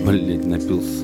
Блять, напился.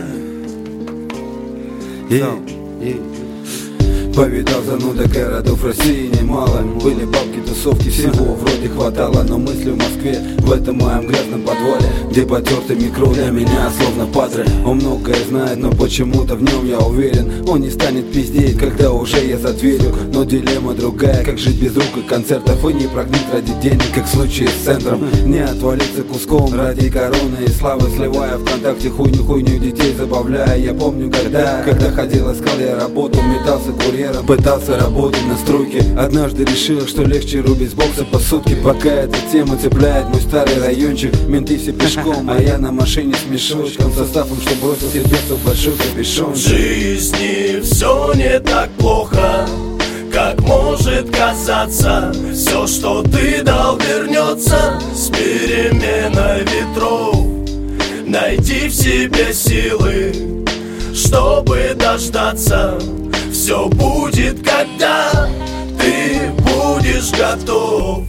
Повидал зануда городов России немало. Были бабки, тусовки, всего вроде хватало. Но мысли в Москве, в этом моем грязном подвале, где потертый микро для меня словно патруль. Он многое знает, но почему-то в нем я уверен. Он не станет пиздеть, когда уже я за дверью. Но дилемма другая, как жить без рук и концертов. И не прогнить ради денег, как в случае с центром. Не отвалиться куском ради короны и славы, сливая ВКонтакте хуйню детей забавляя. Я помню, когда ходил, искал я работу, метался курьером, пытался работать на стройке. Однажды решил, что легче рубить с бокса по сутки. Пока эта тема цепляет мой старый райончик. Менты все пешком, а я на машине с мешочком, составом, что бросил сердцу большой капюшон. В жизни все не так плохо, как может казаться. Все, что ты дал, вернется с переменой ветров. Найди в себе силы, чтобы дождаться. Все будет, когда ты будешь готов.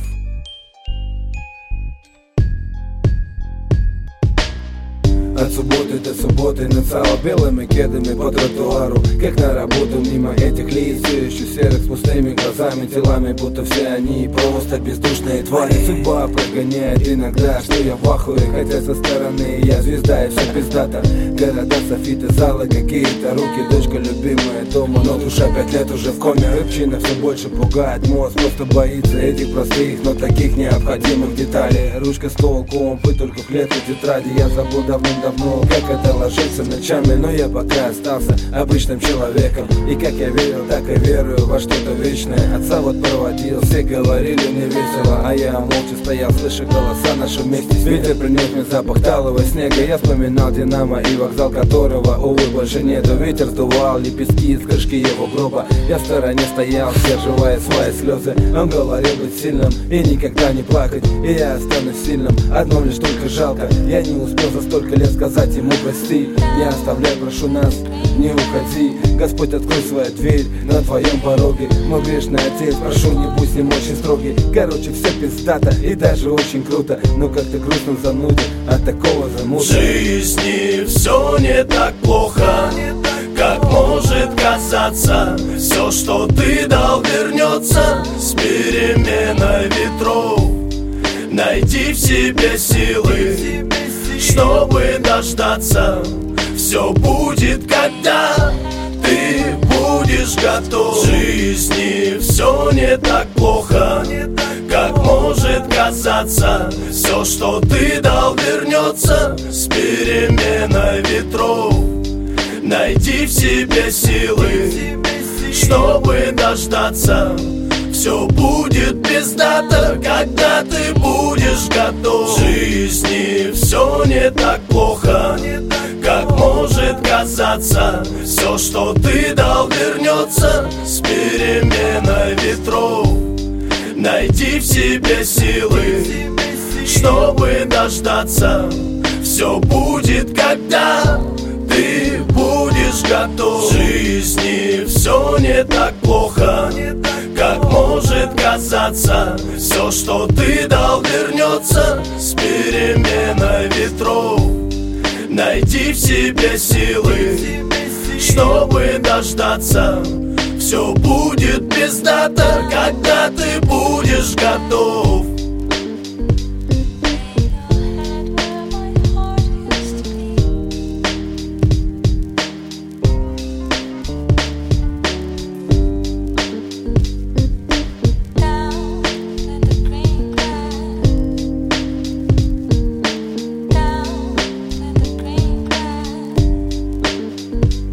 От субботы до субботы нацало белыми кедами по тротуару, как на работу мимо этих лиц, все еще серых с пустыми глазами, телами, будто все они просто бездушные твари. Судьба прогоняет иногда, что я в ахуе, хотя со стороны я звезда и все пиздата. Города, софиты, залы, какие-то руки, дочка любимая дома, но душа 5 лет уже в коме. Рыбчина все больше пугает, мозг просто боится этих простых, но таких необходимых деталей. Ручка, стол, компы, только в клетке тетради. Я забыл давным-давно, как это ложится ночами, но я пока остался обычным человеком. И как я верил, так и верую во что-то вечное. Отца вот проводил, все говорили мне весело, а я молча стоял, слыша голоса наши вместе. Ветер принес мне запах талого снега. Я вспоминал Динамо и вокзал, которого, увы, больше нету. Ветер сдувал лепестки из крышки его гроба. Я в стороне стоял, сдерживая свои слезы. Он говорил быть сильным и никогда не плакать, и я останусь сильным, одно лишь только жалко. Я не успел за столько лет сказать ему прости. Не оставляй, прошу нас, не уходи. Господь, открой свою дверь на твоем пороге. Мой грешный отец, прошу, не будь с ним очень строгий. Короче, все пиздато и даже очень круто, но как-то грустно занудит от такого замута. В жизни все не так плохо, как может казаться. Все, что ты дал, вернется с переменой ветров. Найди в себе силы, чтобы дождаться. Все будет, когда ты будешь готов. В жизни все не так плохо, как может казаться. Все, что ты дал, вернется с переменой ветров. Найди в себе силы, чтобы дождаться. Все будет пиздато, когда ты будешь готов. В жизни все не так плохо, как может казаться. Все, что ты дал, вернется с переменой ветров. Найди в себе силы, чтобы дождаться. Все будет, когда ты будешь готов. В жизни все не так плохо, как может казаться. Все, что ты дал, вернется с переменой ветров. Найди в себе силы, чтобы дождаться. Все будет пиздато, когда ты будешь готов.